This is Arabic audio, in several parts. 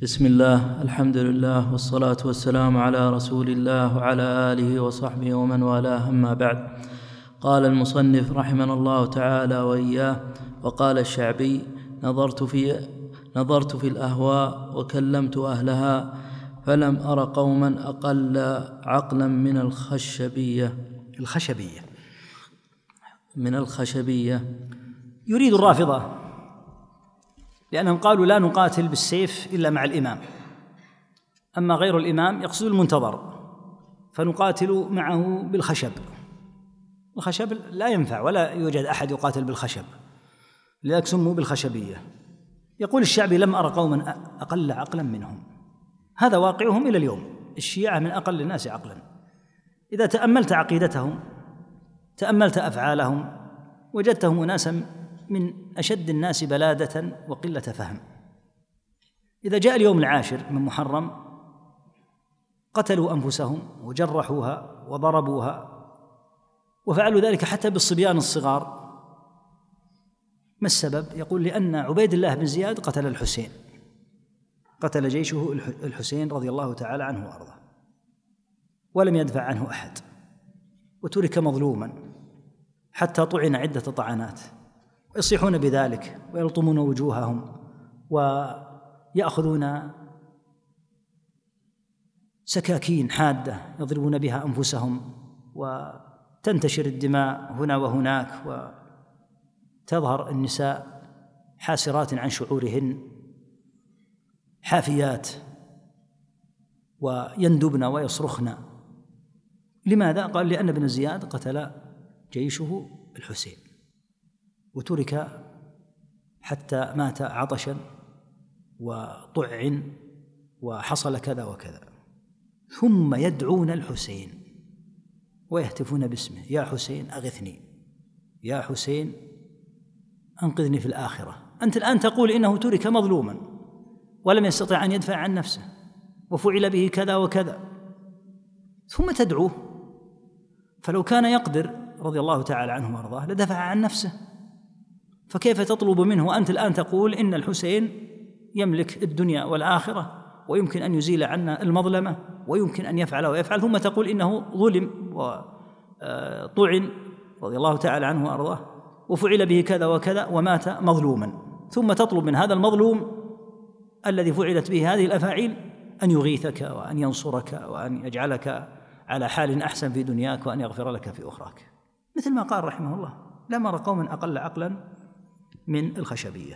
بسم الله، الحمد لله، والصلاة والسلام على رسول الله وعلى آله وصحبه ومن والاه، أما بعد. قال المصنف رحمنا الله تعالى وإياه: وقال الشعبي: نظرت في الأهواء وكلمت أهلها فلم أر قوما أقل عقلا من الخشبية. يريد الرافضة، لأنهم قالوا لا نقاتل بالسيف إلا مع الإمام، أما غير الإمام يقصد المنتظر، فنقاتل معه بالخشب. الخشب لا ينفع ولا يوجد أحد يقاتل بالخشب، لذلك سموا بالخشبية. يقول الشعبي: لم أر قوما أقل عقلا منهم. هذا واقعهم إلى اليوم، الشيعة من أقل الناس عقلا. إذا تأملت عقيدتهم، تأملت أفعالهم، وجدتهم أناسا من أشد الناس بلادة وقلة فهم. إذا جاء اليوم العاشر من محرم قتلوا أنفسهم وجرحوها وضربوها، وفعلوا ذلك حتى بالصبيان الصغار. ما السبب؟ يقول: لأن عبيد الله بن زياد قتل الحسين، قتل جيشه الحسين رضي الله تعالى عنه وأرضاه، ولم يدفع عنه أحد، وترك مظلوما حتى طعن عدة طعنات، ويصيحون بذلك ويلطمون وجوههم ويأخذون سكاكين حادة يضربون بها أنفسهم، وتنتشر الدماء هنا وهناك، وتظهر النساء حاسرات عن شعورهن حافيات ويندبن ويصرخن. لماذا؟ قال: لأن ابن زياد قتل جيشه الحسين، وترك حتى مات عطشا وطعن وحصل كذا وكذا. ثم يدعون الحسين ويهتفون باسمه: يا حسين أغثني، يا حسين أنقذني في الآخرة. أنت الآن تقول إنه ترك مظلوما ولم يستطع أن يدفع عن نفسه وفعل به كذا وكذا، ثم تدعوه. فلو كان يقدر رضي الله تعالى عنه وارضاه لدفع عن نفسه، فكيف تطلب منه وأنت الآن تقول إن الحسين يملك الدنيا والآخرة ويمكن أن يزيل عنا المظلمة ويمكن أن يفعل ويفعل، ثم تقول إنه ظلم وطعن رضي الله تعالى عنه وأرضاه وفعل به كذا وكذا ومات مظلوما، ثم تطلب من هذا المظلوم الذي فعلت به هذه الأفاعيل أن يغيثك وأن ينصرك وأن يجعلك على حال أحسن في دنياك وأن يغفر لك في أخراك. مثل ما قال رحمه الله: لا مر قوما أقل عقلا من الخشبية.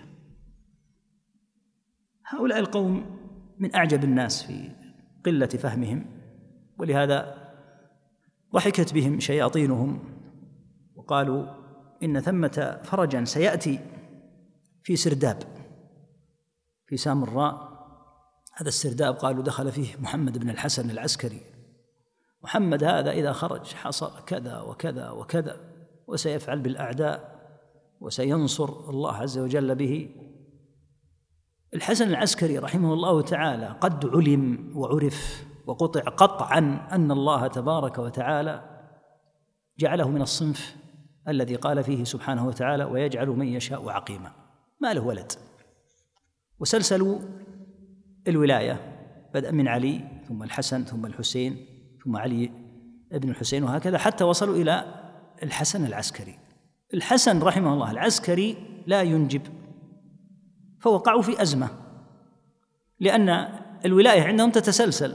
هؤلاء القوم من أعجب الناس في قلة فهمهم، ولهذا ضحكت بهم شياطينهم وقالوا إن ثمة فرجا سيأتي في سرداب في سامراء. هذا السرداب قالوا دخل فيه محمد بن الحسن العسكري. محمد هذا إذا خرج حصل كذا وكذا وكذا، وسيفعل بالأعداء وسينصر الله عز وجل به. الحسن العسكري رحمه الله تعالى قد علم وعرف وقطع قطعا أن الله تبارك وتعالى جعله من الصنف الذي قال فيه سبحانه وتعالى: ويجعل من يشاء عقيما. ما له ولد. وسلسلوا الولاية بدءا من علي ثم الحسن ثم الحسين ثم علي ابن الحسين، وهكذا حتى وصلوا إلى الحسن العسكري. الحسن رحمه الله العسكري لا ينجب، فوقعوا في أزمة، لأن الولاية عندهم تتسلسل.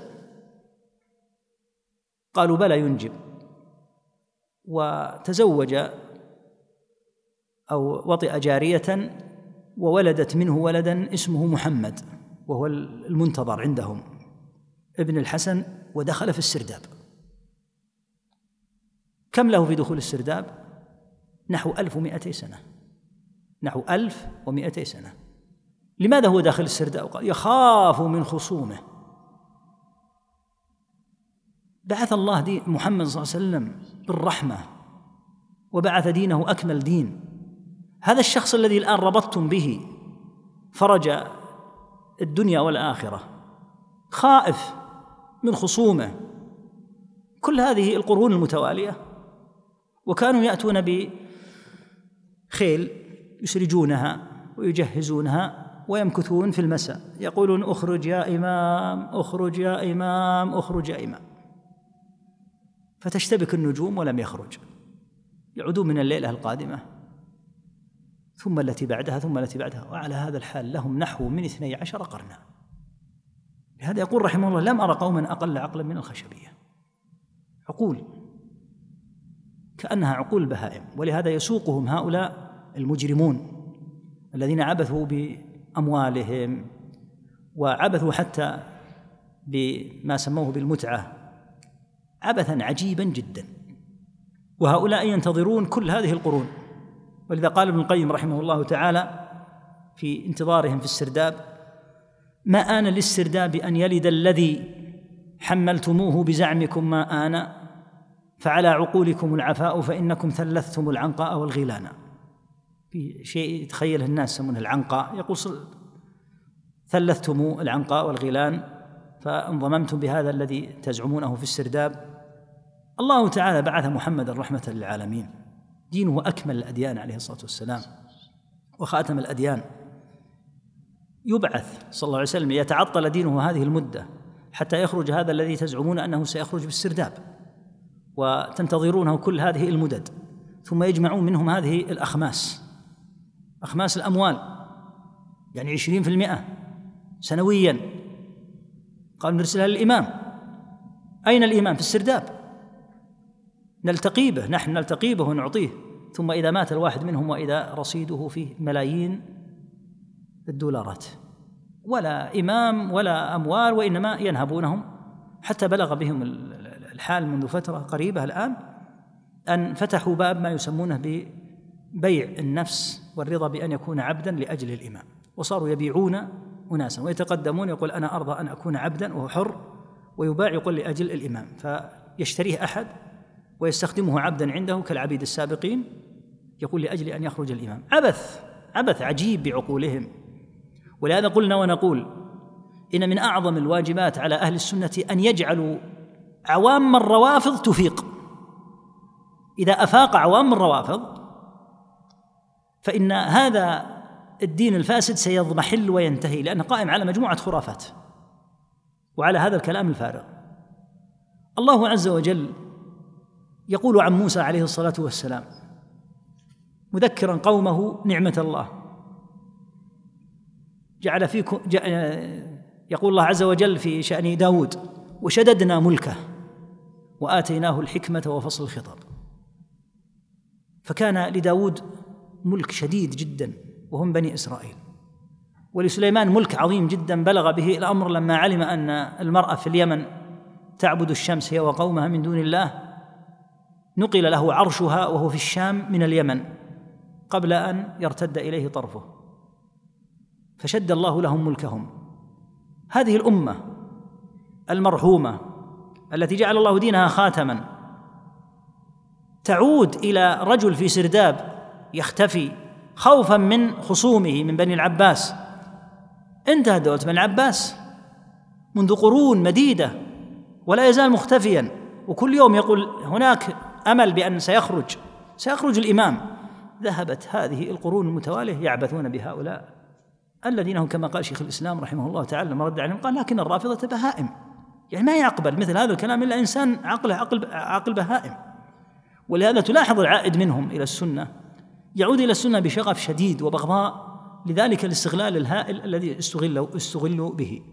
قالوا بلى ينجب، وتزوج أو وطئ جارية وولدت منه ولدا اسمه محمد، وهو المنتظر عندهم ابن الحسن، ودخل في السرداب. كم له في دخول السرداب؟ نحو 1200 سنة، نحو 1200 سنة. لماذا هو داخل السرداب؟ قال: يخاف من خصومه. بعث الله محمد صلى الله عليه وسلم بالرحمة، وبعث دينه أكمل دين. هذا الشخص الذي الآن ربطتم به فرج الدنيا والآخرة خائف من خصومه كل هذه القرون المتوالية، وكانوا يأتون بخيل يسرجونها ويجهزونها ويمكثون في المساء يقولون اخرج يا إمام، اخرج يا إمام، اخرج يا إمام، فتشتبك النجوم ولم يخرج. يعودون من الليلة القادمة ثم التي بعدها ثم التي بعدها، وعلى هذا الحال لهم نحو من 12 قرنا. لهذا يقول رحمه الله: لم أرى قوما أقل عقلا من الخشبية. عقول كأنها عقول البهائم. ولهذا يسوقهم هؤلاء المجرمون الذين عبثوا بأموالهم وعبثوا حتى بما سموه بالمتعة عبثا عجيبا جدا، وهؤلاء ينتظرون كل هذه القرون. ولذا قال ابن القيم رحمه الله تعالى في انتظارهم في السرداب: ما آن للسرداب أن يلد الذي حملتموه بزعمكم، ما آن فعلى عقولكم العفاء فإنكم ثلثتم العنقاء والغيلان. في شيء يتخيله الناس يسمونه العنقاء، يقول ثلثتم العنقاء والغيلان فانضممتم بهذا الذي تزعمونه في السرداب. الله تعالى بعث محمدا رحمة للعالمين، دينه أكمل الأديان عليه الصلاة والسلام وخاتم الأديان. يبعث صلى الله عليه وسلم ليتعطل دينه هذه المدة حتى يخرج هذا الذي تزعمون أنه سيخرج بالسرداب، وتنتظرونه كل هذه المدد، ثم يجمعون منهم هذه الأخماس، أخماس الأموال، يعني 20% سنويا. قال نرسلها للإمام. أين الإمام؟ في السرداب، نلتقي به، نحن نلتقي به ونعطيه. ثم إذا مات الواحد منهم وإذا رصيده فيه ملايين الدولارات، ولا إمام ولا أموال، وإنما ينهبونهم. حتى بلغ بهم الحال منذ فترة قريبة الآن أن فتحوا باب ما يسمونه ببيع النفس والرضا بأن يكون عبدا لأجل الإمام، وصاروا يبيعون أناسا ويتقدمون، يقول أنا أرضى أن أكون عبدا وهو حر، ويباع يقول لأجل الإمام، فيشتريه أحد ويستخدمه عبدا عنده كالعبيد السابقين، يقول لأجل أن يخرج الإمام. عبث عجيب بعقولهم. ولهذا قلنا ونقول إن من أعظم الواجبات على أهل السنة أن يجعلوا عوام الروافض تفيق. إذا أفاق عوام الروافض فإن هذا الدين الفاسد سيضمحل وينتهي، لأنه قائم على مجموعة خرافات وعلى هذا الكلام الفارغ. الله عز وجل يقول عن موسى عليه الصلاة والسلام مذكرا قومه نعمة الله جعل فيكم، يقول الله عز وجل في شأن داود: وشددنا ملكه وآتيناه الحكمة وفصل الخطاب. فكان لداود ملك شديد جدا وهم بني إسرائيل، ولسليمان ملك عظيم جدا بلغ به الأمر لما علم أن المرأة في اليمن تعبد الشمس هي وقومها من دون الله، نقل له عرشها وهو في الشام من اليمن قبل أن يرتد إليه طرفه، فشد الله لهم ملكهم. هذه الأمة المرحومة التي جعل الله دينها خاتما تعود إلى رجل في سرداب يختفي خوفا من خصومه من بني العباس. انتهت دولة بني العباس منذ قرون مديدة ولا يزال مختفيا، وكل يوم يقول هناك أمل بأن سيخرج الإمام. ذهبت هذه القرون المتوالية يعبثون بهؤلاء الذين هم كما قال شيخ الإسلام رحمه الله تعالى لما رد عليهم قال: لكن الرافضة بهائم، يعني ما يقبل مثل هذا الكلام إلا إنسان عقله عقل بهائم. ولهذا تلاحظ العائد منهم إلى السنة يعود إلى السنة بشغف شديد وبغضاء لذلك الاستغلال الهائل الذي استغلوا به.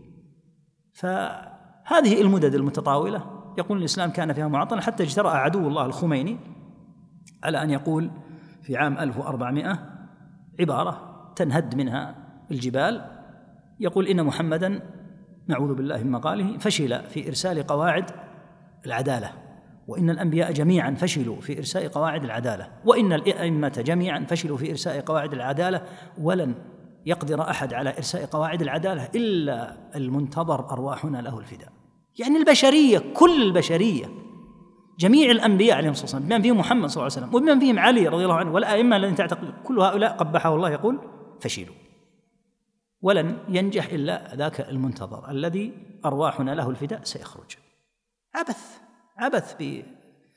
فهذه المدد المتطاولة يقول الإسلام كان فيها معطلا، حتى اجترأ عدو الله الخميني على أن يقول في عام 1400 عبارة تنهد منها الجبال، يقول: إن محمدًا نعوذ بالله من مقاله فشل في إرسال قواعد العدالة، وإن الأنبياء جميعا فشلوا في إرساء قواعد العدالة، وإن الأئمة جميعا فشلوا في إرساء قواعد العدالة، ولن يقدر أحد على إرساء قواعد العدالة إلا المنتظر أرواحنا له الفداء. يعني البشرية، كل البشرية، جميع الأنبياء عليهم الصلاة والسلام، بمن فيهم محمد صلى الله عليه وسلم وبمن فيهم علي رضي الله عنه والأئمة الذين تعتقد، كل هؤلاء قبحه الله يقول فشلوا، ولن ينجح إلا ذاك المنتظر الذي أرواحنا له الفداء سيخرج. عبث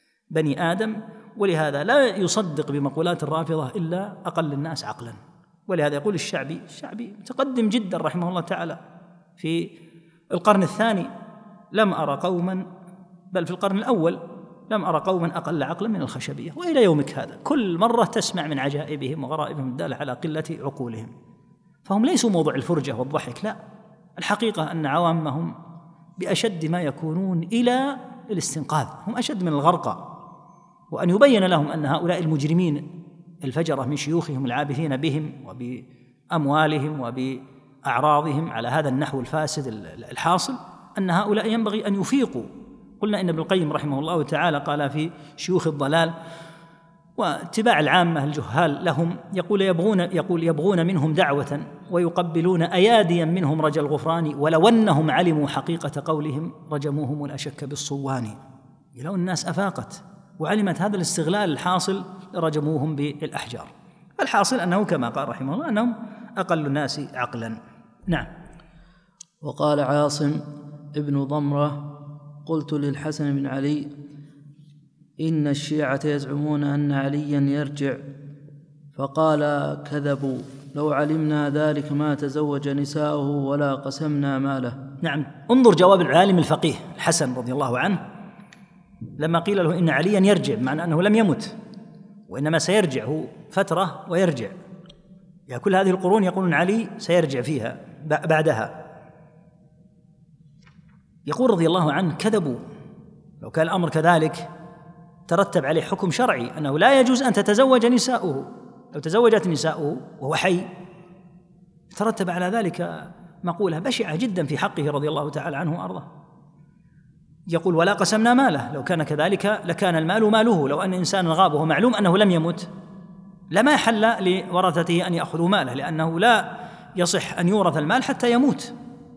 ببني آدم. ولهذا لا يصدق بمقولات الرافضة إلا أقل الناس عقلا، ولهذا يقول الشعبي متقدم جدا رحمه الله تعالى في القرن الثاني: لم أرى قوما، بل في القرن الأول لم أرى قوما أقل عقلا من الخشبية. وإلى يومك هذا كل مرة تسمع من عجائبهم وغرائبهم الدالة على قلة عقولهم. فهم ليسوا موضوع الفرجة والضحك، لا، الحقيقة أن عوامهم بأشد ما يكونون إلى الاستنقاذ، هم أشد من الغرقى. وأن يبين لهم أن هؤلاء المجرمين الفجرة من شيوخهم العابثين بهم وبأموالهم وبأعراضهم على هذا النحو الفاسد الحاصل، أن هؤلاء ينبغي أن يفيقوا. قلنا إن ابن القيم رحمه الله تعالى قال في شيوخ الضلال واتباع العامة الجهال لهم، يقول يبغون منهم دعوة ويقبلون أياديا منهم رجا الغفران، ولو أنهم علموا حقيقة قولهم رجموهم ولا شك بالصوان. لو الناس أفاقت وعلمت هذا الاستغلال الحاصل رجموهم بالأحجار. الحاصل أنه كما قال رحمه الله أنهم أقل الناس عقلا. نعم. وقال عاصم ابن ضمرة: قلت للحسن بن علي: إن الشيعة يزعمون أن عليا يرجع. فقال: كذبوا، لو علمنا ذلك ما تزوج نساؤه ولا قسمنا ماله. نعم. انظر جواب العالم الفقيه الحسن رضي الله عنه لما قيل له إن عليا يرجع، معنى أنه لم يمت وإنما سيرجع، هو فترة ويرجع، يعني كل هذه القرون يقولون علي سيرجع فيها بعدها. يقول رضي الله عنه: كذبوا، لو كان الأمر كذلك ترتب عليه حكم شرعي أنه لا يجوز أن تتزوج نساؤه. لو تزوجت نساؤه وهو حي ترتب على ذلك مقولة بشعة جدا في حقه رضي الله تعالى عنه وأرضاه. يقول: ولا قسمنا ماله، لو كان كذلك لكان المال ماله. لو أن إنسانا غاب وهو معلوم أنه لم يمت لما حل لورثته أن يأخذوا ماله، لأنه لا يصح أن يورث المال حتى يموت.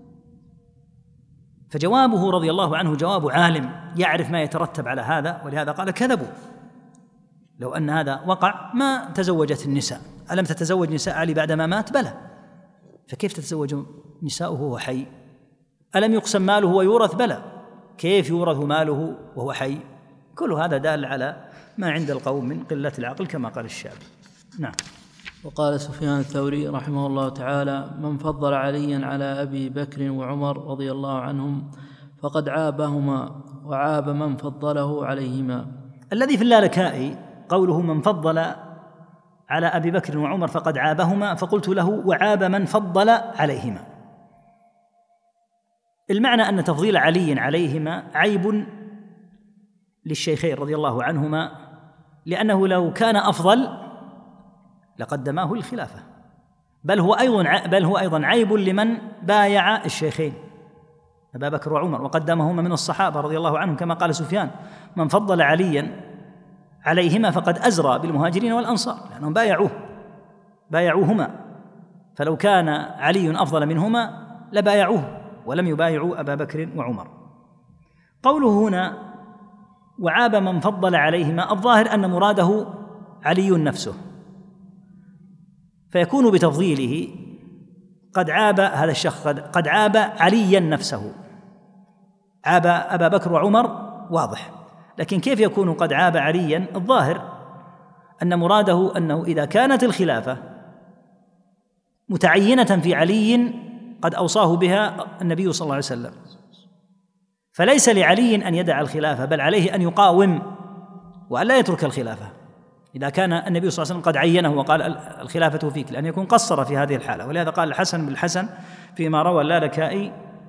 فجوابه رضي الله عنه جواب عالم يعرف ما يترتب على هذا، ولهذا قال: كذبوا، لو أن هذا وقع ما تزوجت النساء. ألم تتزوج نساء علي بعدما مات؟ بلى. فكيف تتزوج نساؤه وهو حي؟ ألم يقسم ماله ويورث؟ بلى. كيف يورث ماله وهو حي؟ كل هذا دال على ما عند القوم من قلة العقل كما قال الشعبي. نعم. وقال سفيان الثوري رحمه الله تعالى: من فضل عليا على أبي بكر وعمر رضي الله عنهم فقد عابهما وعاب من فضله عليهما. الذي في اللالكائي قوله من فضل على أبي بكر وعمر فقد عابهما، فقلت له: وعاب من فضل عليهما. المعنى أن تفضيل علي عليهما عيب للشيخين رضي الله عنهما، لأنه لو كان أفضل لقدماه الخلافة، بل هو أيضا عيب لمن بايع الشيخين أبا بكر وعمر وقدمهما من الصحابة رضي الله عنهم، كما قال سفيان: من فضل عليا عليهما فقد أزرى بالمهاجرين والأنصار، لأنهم بايعوهما، فلو كان علي أفضل منهما لبايعوه ولم يبايعوا أبا بكر وعمر. قوله هنا: وعاب من فضل عليهما، الظاهر أن مراده علي نفسه، فيكون بتفضيله قد عاب هذا الشخص، قد عاب عليا نفسه. عاب أبا بكر وعمر واضح، لكن كيف يكون قد عاب عليا؟ الظاهر أن مراده أنه إذا كانت الخلافة متعينة في علي قد أوصاه بها النبي صلى الله عليه وسلم، فليس لعلي أن يدع الخلافة، بل عليه أن يقاوم وأن لا يترك الخلافة إذا كان النبي صلى الله عليه وسلم قد عينه وقال الخلافة فيك، لأن يكون قصر في هذه الحالة. ولهذا قال الحسن بالحسن فيما روى اللالكائي: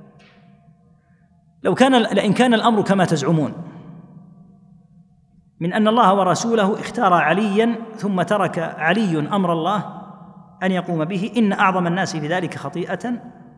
لئن كان الأمر كما تزعمون من أن الله ورسوله اختار عليا ثم ترك علي أمر الله أن يقوم به، إن أعظم الناس بذلك خطيئة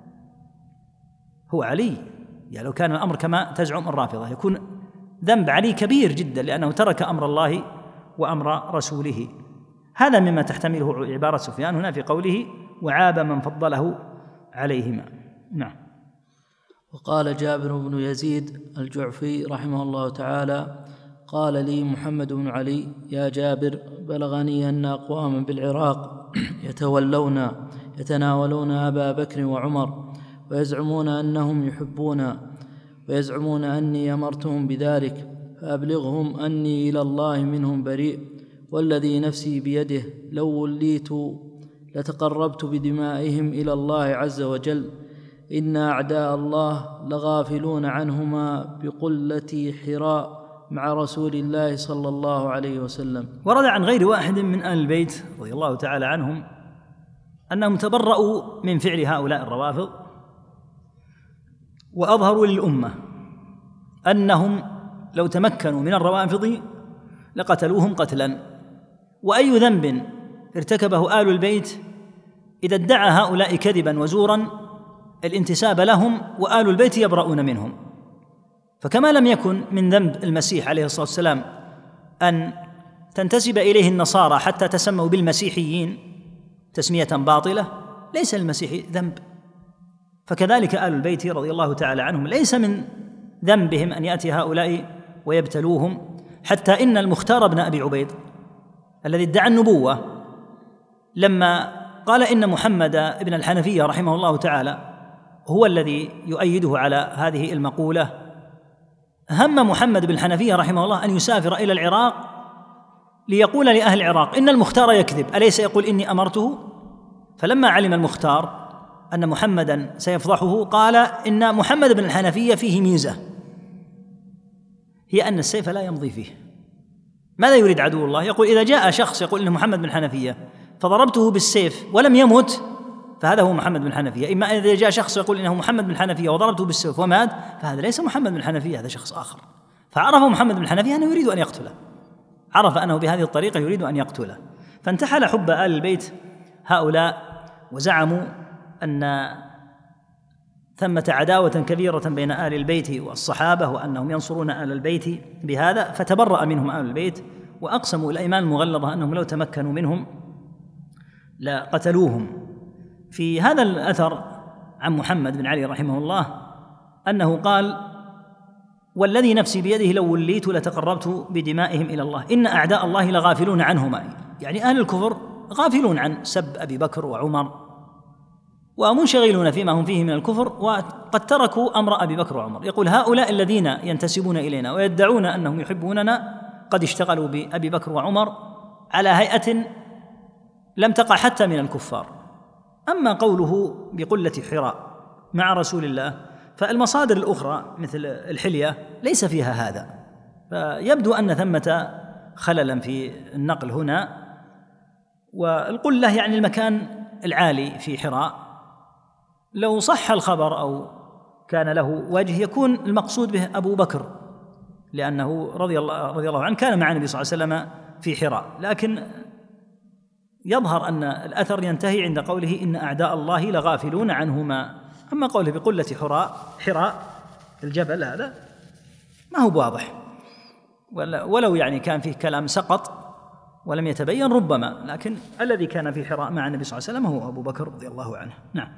هو علي. يعني لو كان الأمر كما تزعم الرافضة يكون ذنب علي كبير جدا، لأنه ترك أمر الله وأمر رسوله. هذا مما تحتمله عبارة سفيان هنا في قوله: وعاب من فضله عليهما. نعم. وقال جابر بن يزيد الجعفي رحمه الله تعالى: قال لي محمد بن علي: يا جابر، بلغني أن أقواما بالعراق يتناولون أبا بكر وعمر ويزعمون أنهم يحبون، ويزعمون أني أمرتهم بذلك، فأبلغهم أني إلى الله منهم بريء، والذي نفسي بيده لو وليت لتقربت بدمائهم إلى الله عز وجل، إن أعداء الله لغافلون عنهما بقلة حراء مع رسول الله صلى الله عليه وسلم. ورد عن غير واحد من آل البيت رضي الله تعالى عنهم أنهم تبرؤوا من فعل هؤلاء الروافض، وأظهروا للأمة أنهم لو تمكنوا من الروافض لقتلوهم قتلا. وأي ذنب ارتكبه آل البيت إذا ادعى هؤلاء كذبا وزورا الانتساب لهم وآل البيت يبرؤون منهم. فكما لم يكن من ذنب المسيح عليه الصلاة والسلام أن تنتسب إليه النصارى حتى تسموا بالمسيحيين تسمية باطلة، ليس المسيح ذنب، فكذلك آل البيت رضي الله تعالى عنهم ليس من ذنبهم أن يأتي هؤلاء ويبتلوهم. حتى إن المختار بن أبي عبيد الذي ادعى النبوة لما قال إن محمد بن الحنفية رحمه الله تعالى هو الذي يؤيده على هذه المقولة، هم محمد بن الحنفية رحمه الله أن يسافر إلى العراق ليقول لأهل العراق إن المختار يكذب، أليس يقول إني أمرته؟ فلما علم المختار أن محمدا سيفضحه قال إن محمد بن الحنفية فيه ميزة، هي أن السيف لا يمضي فيه. ماذا يريد عدو الله؟ يقول إذا جاء شخص يقول إن محمد بن الحنفية فضربته بالسيف ولم يمت فهذا هو محمد بن الحنفية، إما إذا جاء شخص يقول إنه محمد بن الحنفية وضربته بالسيف ومات فهذا ليس محمد بن الحنفية، هذا شخص آخر. فعرف محمد بن الحنفية أنه يريد أن يقتله، عرف أنه بهذه الطريقة يريد أن يقتله، فانتحل حب آل البيت هؤلاء وزعموا أن ثمة عداوة كبيرة بين آل البيت والصحابة وأنهم ينصرون آل البيت بهذا، فتبرأ منهم آل البيت وأقسموا الأيمان المغلظة أنهم لو تمكنوا منهم لقتلوهم. في هذا الأثر عن محمد بن علي رحمه الله أنه قال: والذي نفسي بيده لو وليت لتقربت بدمائهم إلى الله، إن أعداء الله لغافلون عنهما، يعني أهل الكفر غافلون عن سب أبي بكر وعمر ومنشغلون فيما هم فيه من الكفر، وقد تركوا أمر أبي بكر وعمر. يقول: هؤلاء الذين ينتسبون إلينا ويدعون أنهم يحبوننا قد اشتغلوا بأبي بكر وعمر على هيئة لم تقع حتى من الكفار. أما قوله بقلة حراء مع رسول الله، فالمصادر الأخرى مثل الحلية ليس فيها هذا، فيبدو أن ثمة خللا في النقل هنا. والقلة يعني المكان العالي في حراء، لو صح الخبر أو كان له وجه يكون المقصود به أبو بكر، لأنه رضي الله عنه كان مع النبي صلى الله عليه وسلم في حراء، لكن يظهر أن الأثر ينتهي عند قوله إن أعداء الله لغافلون عنهما. أما قوله بقلة حراء الجبل هذا ما هو واضح، ولو يعني كان فيه كلام سقط ولم يتبين ربما، لكن الذي كان في حراء مع النبي صلى الله عليه وسلم هو أبو بكر رضي الله عنه. نعم.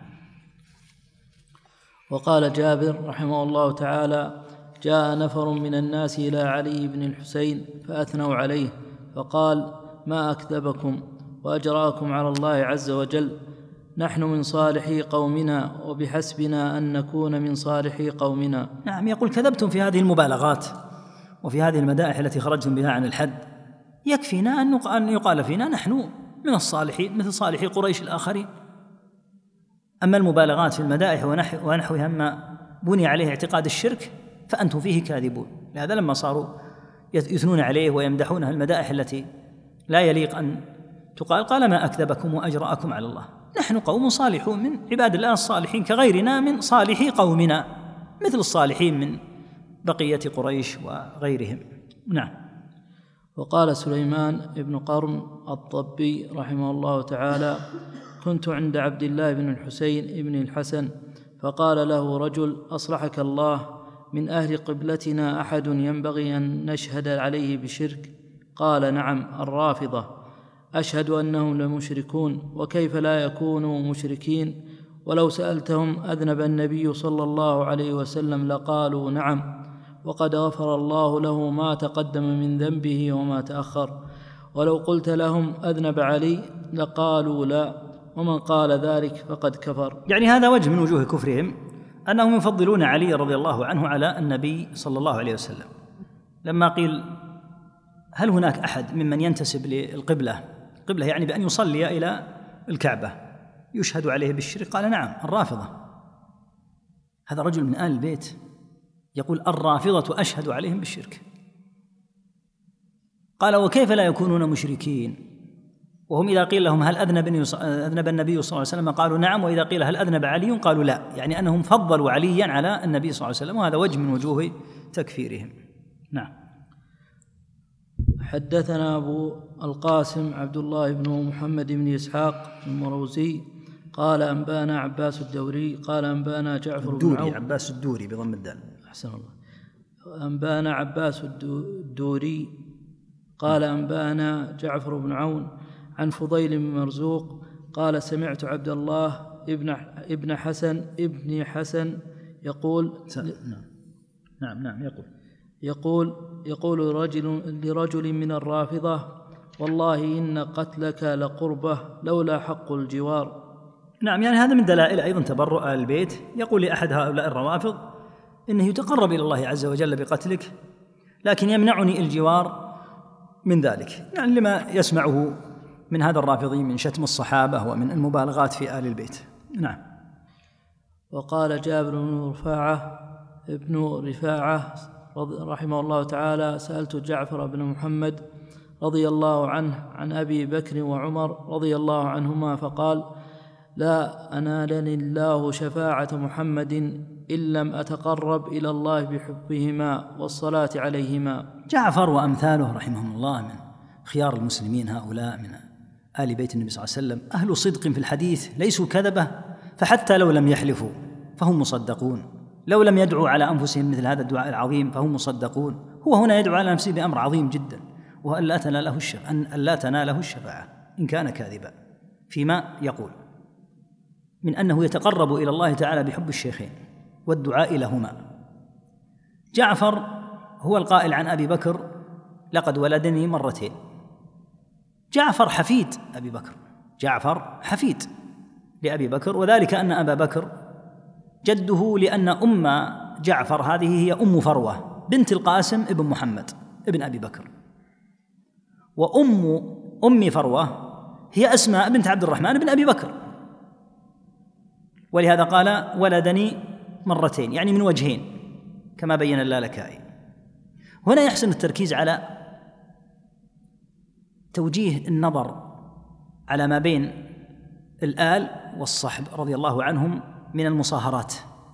وقال جابر رحمه الله تعالى: جاء نفر من الناس إلى علي بن الحسين فأثنوا عليه، فقال: ما أكذبكم وأجراكم على الله عز وجل، نحن من صالحي قومنا وبحسبنا أن نكون من صالحي قومنا. نعم، يقول: كذبتم في هذه المبالغات وفي هذه المدائح التي خرجتم بها عن الحد، يكفينا أن يقال فينا نحن من الصالحين مثل صالحي قريش الآخرين. أما المبالغات في المدائح ونحوها ما بني عليه اعتقاد الشرك فأنتم فيه كاذبون. لهذا لما صاروا يثنون عليه ويمدحونه المدائح التي لا يليق أن تقال، قال: ما أكذبكم وأجرأكم على الله، نحن قوم صالحون من عباد الله الصالحين كغيرنا من صالحي قومنا، مثل الصالحين من بقية قريش وغيرهم. نعم. وقال سليمان بن قرن الضبي رحمه الله تعالى: كنت عند عبد الله بن الحسين بن الحسن، فقال له رجل: أصلحك الله، من أهل قبلتنا أحد ينبغي أن نشهد عليه بشرك؟ قال: نعم، الرافضة، أشهد أنهم لمشركون، وكيف لا يكونوا مشركين؟ ولو سألتهم أذنب النبي صلى الله عليه وسلم لقالوا نعم، وقد غفر الله له ما تقدم من ذنبه وما تأخر. ولو قلت لهم أذنب علي لقالوا لا، ومن قال ذلك فقد كفر. يعني هذا وجه من وجوه كفرهم، أنهم يفضلون علي رضي الله عنه على النبي صلى الله عليه وسلم. لما قيل: هل هناك أحد ممن ينتسب للقبلة، القبلة يعني بأن يصلي إلى الكعبة يشهد عليه بالشرك؟ قال نعم، الرافضة. هذا رجل من آل البيت يقول الرافضة أشهد عليهم بالشرك. قال وكيف لا يكونون مشركين وهم إذا قيل لهم هل أذنب النبي صلى الله عليه وسلم قالوا نعم، وإذا قيل هل أذنب علي قالوا لا، يعني أنهم فضلوا عليا على النبي صلى الله عليه وسلم، وهذا وجه من وجوه تكفيرهم. نعم. حدثنا أبو القاسم عبد الله بن محمد بن إسحاق المروزي قال أنبانا عباس الدوري قال أنبانا جعفر بن عون. عباس الدوري بضم الدال. أحسن الله. أنبانا عباس الدوري قال أنبانا جعفر بن عون عن فضيل بن مرزوق قال سمعت عبد الله ابن حسن يقول يقول لرجل من الرافضة والله إن قتلك لقربة لولا حق الجوار. نعم، يعني هذا من دلائل أيضا تبرؤ آل البيت. يقول لأحد هؤلاء الروافض إنه يتقرب إلى الله عز وجل بقتلك، لكن يمنعني الجوار من ذلك، يعني لما يسمعه من هذا الرافضي من شتم الصحابة ومن المبالغات في آل البيت. نعم. وقال جابر بن رفاعة رحمه الله تعالى سألت جعفر بن محمد رضي الله عنه عن أبي بكر وعمر رضي الله عنهما فقال لا أنالني الله شفاعة محمد إن لم أتقرب إلى الله بحبهما والصلاة عليهما. جعفر وأمثاله رحمهم الله من خيار المسلمين، هؤلاء من آل بيت النبي صلى الله عليه وسلم أهل صدق في الحديث، ليسوا كذبة، فحتى لو لم يحلفوا فهم مصدقون، لو لم يدعوا على أنفسهم مثل هذا الدعاء العظيم فهم مصدقون. هو هنا يدعو على نفسه بأمر عظيم جدا، وهو أن لا تناله الشفاعة إن كان كاذبا فيما يقول من أنه يتقرب إلى الله تعالى بحب الشيخين والدعاء لهما. جعفر هو القائل عن أبي بكر لقد ولدني مرتين. جعفر حفيد أبي بكر، جعفر حفيد لأبي بكر، وذلك أن أبا بكر جده، لأن أم جعفر هذه هي أم فروة بنت القاسم ابن محمد ابن أبي بكر، وأم فروة هي أسماء بنت عبد الرحمن بن أبي بكر، ولهذا قال ولدني مرتين، يعني من وجهين كما بين اللالكائي. هنا يحسن التركيز على توجيه النظر على ما بين الآل والصحب رضي الله عنهم من المصاهرات،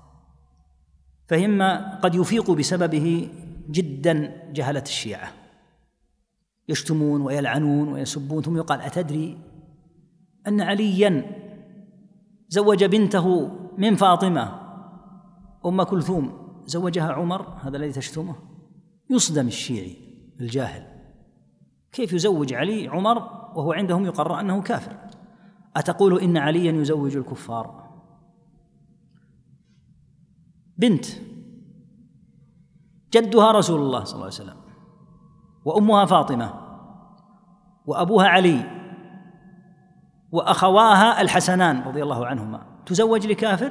فإما قد يفيق بسببه جدا جهلة الشيعة، يشتمون ويلعنون ويسبون، ثم يقال أتدري أن عليا زوج بنته من فاطمة أم كلثوم زوجها عمر؟ هذا الذي تشتمه. يصدم الشيعي الجاهل، كيف يزوج علي عمر وهو عندهم يقرر أنه كافر؟ أتقول إن عليا يزوج الكفار؟ بنت جدها رسول الله صلى الله عليه وسلم، وأمها فاطمة، وأبوها علي، وأخواها الحسنان رضي الله عنهما، تزوج لكافر؟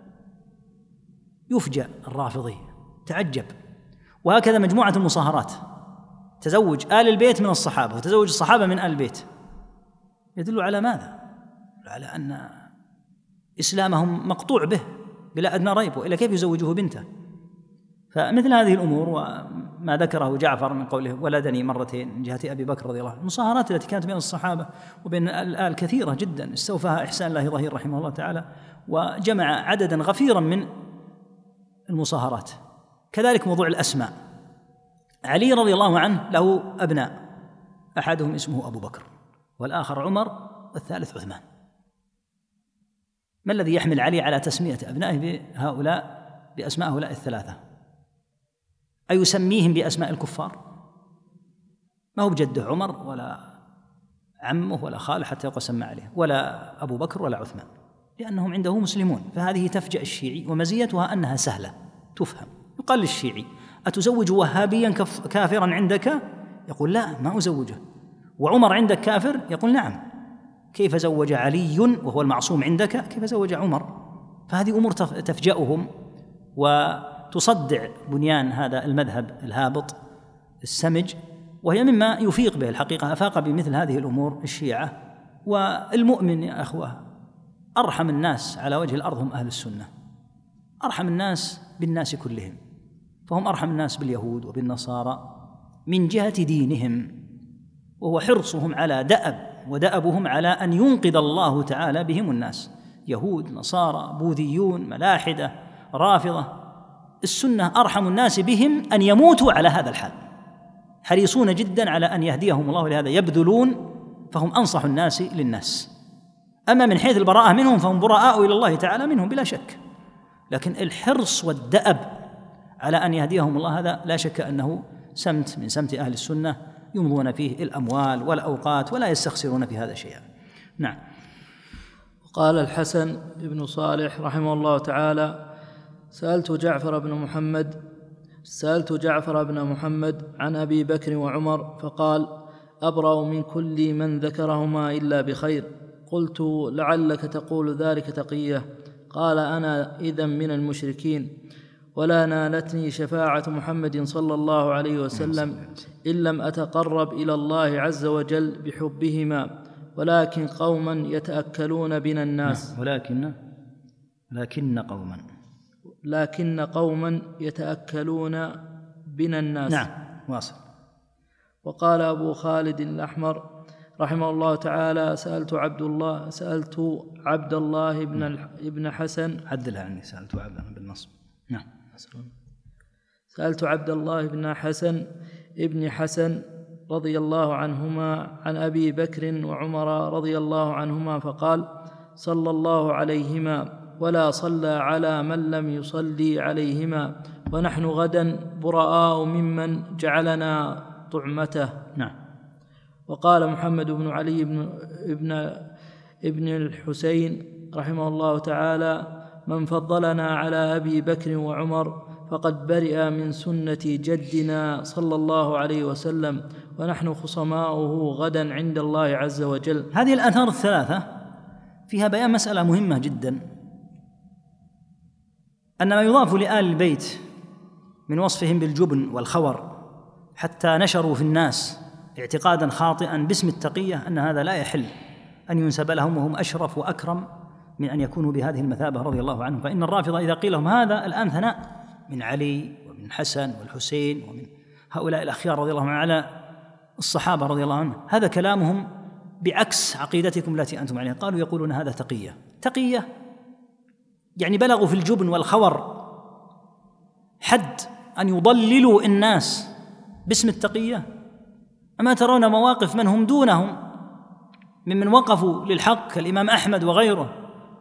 يفجأ الرافضي، تعجب. وهكذا مجموعة المصاهرات، تزوج آل البيت من الصحابة وتزوج الصحابة من آل البيت، يدل على ماذا؟ على أن إسلامهم مقطوع به بلا أدنى ريب، وإلا كيف يزوجه بنته؟ فمثل هذه الأمور وما ذكره جعفر من قوله ولدني مرتين من جهة أبي بكر رضي الله عنه، المصاهرات التي كانت بين الصحابة وبين الآل كثيرة جدا، استوفاها إحسان الله ظهير رحمه الله تعالى، وجمع عددا غفيرا من المصاهرات. كذلك موضوع الأسماء، علي رضي الله عنه له أبناء، أحدهم اسمه أبو بكر والآخر عمر والثالث عثمان. ما الذي يحمل علي على تسمية أبنائه بأسماء هؤلاء الثلاثة؟ أيسميهم بأسماء الكفار؟ ما هو بجده عمر ولا عمه ولا خاله حتى يقسم عليه، ولا أبو بكر ولا عثمان، لأنهم عنده مسلمون. فهذه تفجأ الشيعي، ومزيتها أنها سهلة تفهم. يقال للشيعي أتزوج وهابيا كافرا عندك؟ يقول لا، ما أزوجه. وعمر عندك كافر؟ يقول نعم. كيف زوج علي وهو المعصوم عندك؟ كيف زوج عمر؟ فهذه أمور تفجأهم وتصدع بنيان هذا المذهب الهابط السمج، وهي مما يفيق به الحقيقة. أفاق بمثل هذه الأمور الشيعة والمؤمن يا أخوة أرحم الناس على وجه الأرض هم أهل السنة، أرحم الناس بالناس كلهم، فهم أرحم الناس باليهود وبالنصارى من جهة دينهم، وهو حرصهم على ودأبهم على أن ينقذ الله تعالى بهم الناس، يهود، نصارى، بوذيون، ملاحدة، رافضة. السنة أرحم الناس بهم أن يموتوا على هذا الحال، حريصون جدا على أن يهديهم الله، لهذا يبذلون، فهم أنصح الناس للناس. أما من حيث البراءة منهم فهم براء إلى الله تعالى منهم بلا شك، لكن الحرص والدأب على أن يهديهم الله هذا لا شك أنه سمت من سمت أهل السنة، يمضون فيه الأموال والأوقات ولا يستخسرون في هذا شيئا. نعم. قال الحسن بن صالح رحمه الله تعالى: سألت جعفر بن محمد عن أبي بكر وعمر فقال: أبرأ من كل من ذكرهما إلا بخير. قلت: لعلك تقول ذلك تقية. قال: أنا إذن من المشركين، ولا نالتني شفاعة محمد صلى الله عليه وسلم إن لم أتقرب إلى الله عز وجل بحبهما، ولكن قوما يتأكلون بنا الناس. لكن قوما يتأكلون بنا الناس. نعم، واصل. وقال أبو خالد الأحمر رحمه الله تعالى: سألت عبد الله بن حسن، عدلها عني، سألت عبد بالنصب. نعم. سألت عبد الله بن حسن ابن حسن رضي الله عنهما عن أبي بكر وعمر رضي الله عنهما فقال: صلى الله عليهما ولا صلى على من لم يصلي عليهما، ونحن غدا براء ممن جعلنا طعمته. نعم. وقال محمد بن علي ابن الحسين رحمه الله تعالى: من فضلنا على أبي بكر وعمر فقد برئ من سنة جدنا صلى الله عليه وسلم، ونحن خصماؤه غدا عند الله عز وجل. هذه الآثار الثلاثة فيها بيان مسألة مهمة جدا، أن ما يضاف لآل البيت من وصفهم بالجبن والخور حتى نشروا في الناس اعتقادا خاطئا باسم التقية، أن هذا لا يحل أن ينسب لهم، وهم أشرف وأكرم من أن يكونوا بهذه المثابة رضي الله عنهم. فإن الرافضة إذا قيل لهم هذا الآن ثناء من علي ومن الحسن والحسين ومن هؤلاء الأخيار رضي الله عنهم على الصحابة رضي الله عنهم، هذا كلامهم بعكس عقيدتكم التي أنتم عليها. قالوا يقولون هذا تقية، يعني بلغوا في الجبن والخور حد أن يضللوا الناس باسم التقية. أما ترون مواقف من هم دونهم ممن وقفوا للحق كالإمام أحمد وغيره،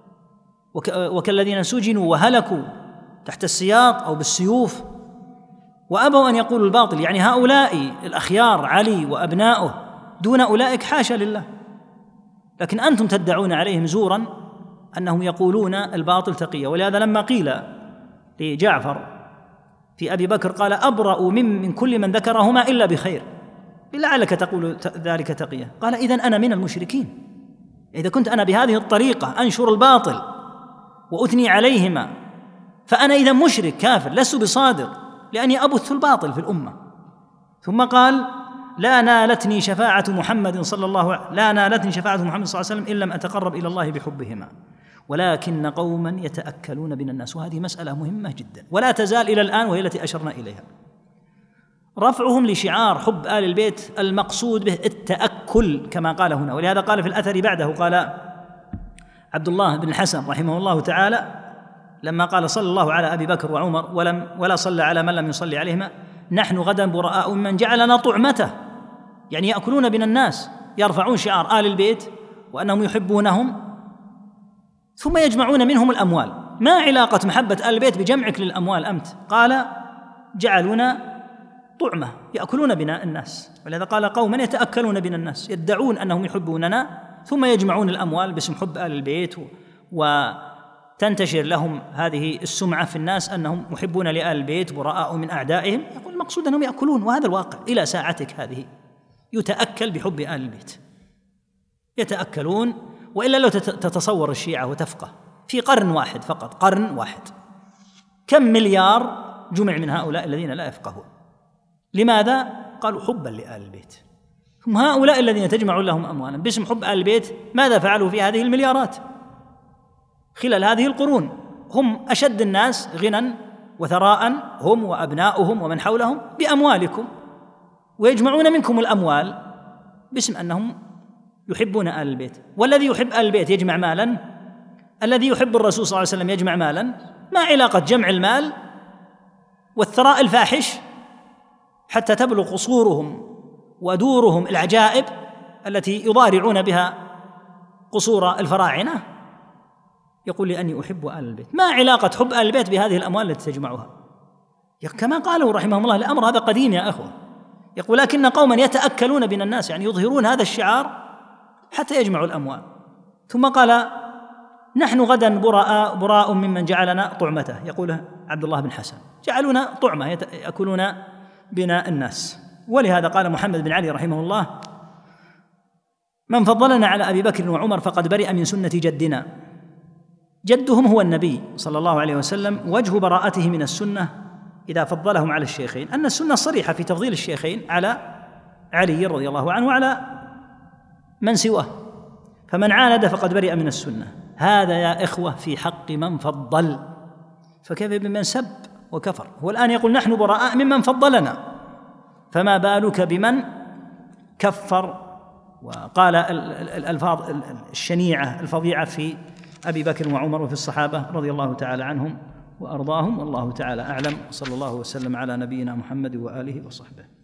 وكالذين سجنوا وهلكوا تحت السياط أو بالسيوف وأبوا أن يقولوا الباطل، يعني هؤلاء الأخيار علي وأبناؤه دون أولئك حاشا لله، لكن أنتم تدعون عليهم زورا أنهم يقولون الباطل تقية. ولهذا لما قيل لجعفر في أبي بكر قال: أبرأ من كل من ذكرهما إلا بخير، لعلك تقول ذلك تقية. قال: إذن أنا من المشركين، إذا كنت أنا بهذه الطريقة أنشر الباطل وأثني عليهما فأنا إذا مشرك كافر، لست بصادق لأني أبث الباطل في الأمة. ثم قال: لا نالتني شفاعة محمد صلى الله عليه وسلم إن لم أتقرب إلى الله بحبهما، ولكن قوما يتأكلون بنا الناس. وهذه مسألة مهمة جدا ولا تزال إلى الآن، وهي التي أشرنا إليها. رفعهم لشعار حب آل البيت المقصود به التأكل كما قال هنا، ولهذا قال في الأثر بعده، قال عبد الله بن الحسن رحمه الله تعالى لما قال: صلى الله على أبي بكر وعمر ولا صلى على من لم يصلي عليهما، نحن غدا براء من جعلنا طعمته، يعني يأكلون بنا الناس، يرفعون شعار آل البيت وأنهم يحبونهم ثم يجمعون منهم الأموال. ما علاقة محبة آل البيت بجمعك للأموال أنت؟ قال: جعلونا طعمة، يأكلون بنا الناس. ولهذا قال: قوما يتأكلون بنا الناس، يدعون أنهم يحبوننا ثم يجمعون الأموال باسم حب آل البيت، وتنتشر لهم هذه السمعة في الناس أنهم محبون لآل البيت براء من أعدائهم. يقول المقصود أنهم يأكلون، وهذا الواقع إلى ساعتك هذه، يتأكل بحب آل البيت، يتأكلون. وإلا لو تتصور الشيعة وتفقه في قرن واحد فقط، قرن واحد، كم مليار جمع من هؤلاء الذين لا يفقهون. لماذا؟ قالوا حبا لآل البيت. هم هؤلاء الذين تجمع لهم أموالا باسم حب آل البيت. ماذا فعلوا في هذه المليارات خلال هذه القرون؟ هم أشد الناس غنى وثراء، هم وأبناؤهم ومن حولهم، بأموالكم، ويجمعون منكم الأموال باسم أنهم يحبون آل البيت. والذي يحب آل البيت يجمع مالا، الذي يحب الرسول صلى الله عليه وسلم يجمع مالا. ما علاقة جمع المال والثراء الفاحش حتى تبلغ قصورهم ودورهم العجائب التي يضارعون بها قصور الفراعنة؟ يقول لأني أحب آل البيت. ما علاقة حب آل البيت بهذه الأموال التي تجمعها؟ كما قاله رحمه الله الأمر هذا قديم يا أخوة. يقول لكن قوما يتأكلون بين الناس، يعني يظهرون هذا الشعار حتى يجمعوا الأموال. ثم قال نحن غدا براء ممن جعلنا طعمته، يقوله عبد الله بن حسن، جعلونا طعمة يأكلون بنا الناس. ولهذا قال محمد بن علي رحمه الله من فضلنا على أبي بكر وعمر فقد برئ من سنة جدنا. جدهم هو النبي صلى الله عليه وسلم. وجه براءته من السنة إذا فضلهم على الشيخين أن السنة صريحة في تفضيل الشيخين على علي رضي الله عنه وعلى من سواه، فمن عاند فقد برئ من السنة. هذا يا إخوة في حق من فضل، فكيف بمن سب وكفر؟ هو الآن يقول نحن براء ممن فضلنا، فما بالك بمن كفر وقال الألفاظ الشنيعة الفظيعة في أبي بكر وعمر وفي الصحابة رضي الله تعالى عنهم وأرضاهم. والله تعالى أعلم، صلى الله وسلم على نبينا محمد وآله وصحبه.